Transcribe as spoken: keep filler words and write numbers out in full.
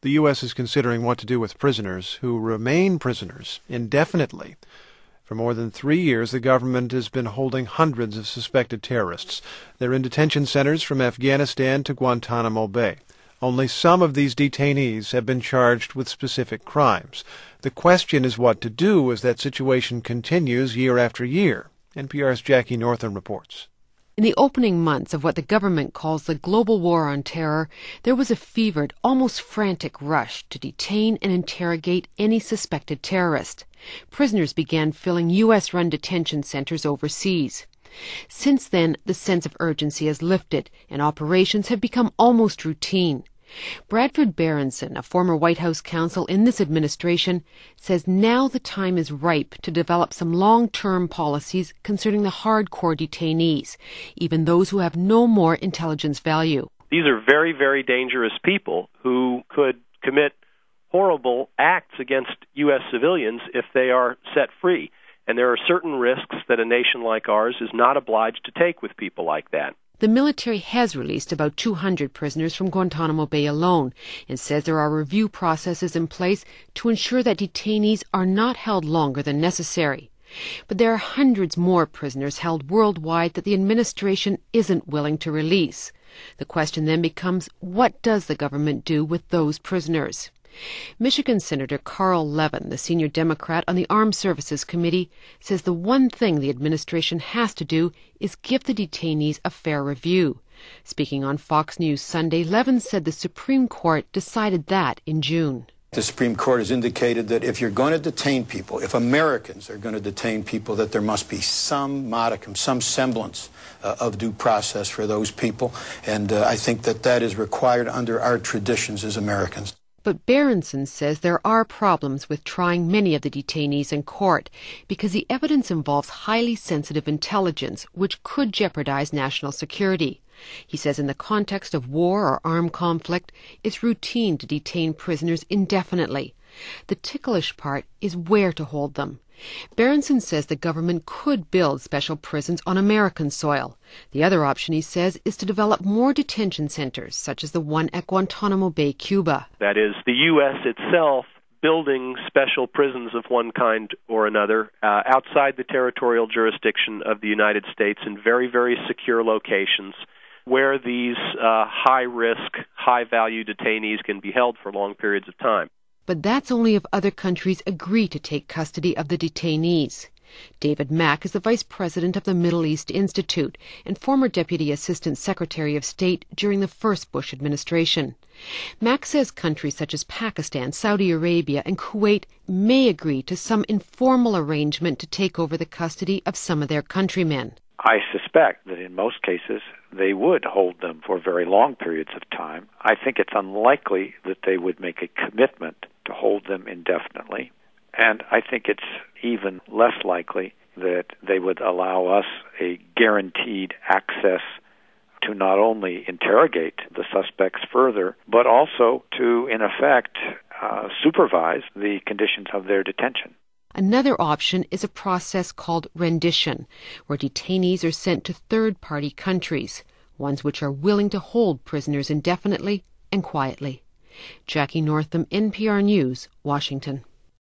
The U S is considering what to do with prisoners who remain prisoners indefinitely. For more than three years, the government has been holding hundreds of suspected terrorists. They're in detention centers from Afghanistan to Guantanamo Bay. Only some of these detainees have been charged with specific crimes. The question is what to do as that situation continues year after year. N P R's Jackie Northam reports. In the opening months of what the government calls the global war on terror, there was a fevered, almost frantic rush to detain and interrogate any suspected terrorist. Prisoners began filling U S-run detention centers overseas. Since then, the sense of urgency has lifted, and operations have become almost routine. Bradford Berenson, a former White House counsel in this administration, says now the time is ripe to develop some long-term policies concerning the hardcore detainees, even those who have no more intelligence value. These are very, very dangerous people who could commit horrible acts against U S civilians if they are set free. And there are certain risks that a nation like ours is not obliged to take with people like that. The military has released about two hundred prisoners from Guantanamo Bay alone and says there are review processes in place to ensure that detainees are not held longer than necessary. But there are hundreds more prisoners held worldwide that the administration isn't willing to release. The question then becomes, what does the government do with those prisoners? Michigan Senator Carl Levin, the senior Democrat on the Armed Services Committee, says the one thing the administration has to do is give the detainees a fair review. Speaking on Fox News Sunday, Levin said the Supreme Court decided that in June. The Supreme Court has indicated that if you're going to detain people, if Americans are going to detain people, that there must be some modicum, some semblance uh, of due process for those people. And uh, I think that that is required under our traditions as Americans. But Berenson says there are problems with trying many of the detainees in court because the evidence involves highly sensitive intelligence, which could jeopardize national security. He says in the context of war or armed conflict, it's routine to detain prisoners indefinitely. The ticklish part is where to hold them. Berenson says the government could build special prisons on American soil. The other option, he says, is to develop more detention centers, such as the one at Guantanamo Bay, Cuba. That is, the U S itself building special prisons of one kind or another uh, outside the territorial jurisdiction of the United States in very, very secure locations where these uh, high-risk, high-value detainees can be held for long periods of time. But that's only if other countries agree to take custody of the detainees. David Mack is the vice president of the Middle East Institute and former deputy assistant secretary of state during the first Bush administration. Mack says countries such as Pakistan, Saudi Arabia, and Kuwait may agree to some informal arrangement to take over the custody of some of their countrymen. I suspect that in most cases they would hold them for very long periods of time. I think it's unlikely that they would make a commitment to hold them indefinitely. And I think it's even less likely that they would allow us a guaranteed access to not only interrogate the suspects further, but also to, in effect, uh, supervise the conditions of their detention. Another option is a process called rendition, where detainees are sent to third-party countries, ones which are willing to hold prisoners indefinitely and quietly. Jackie Northam, N P R News, Washington.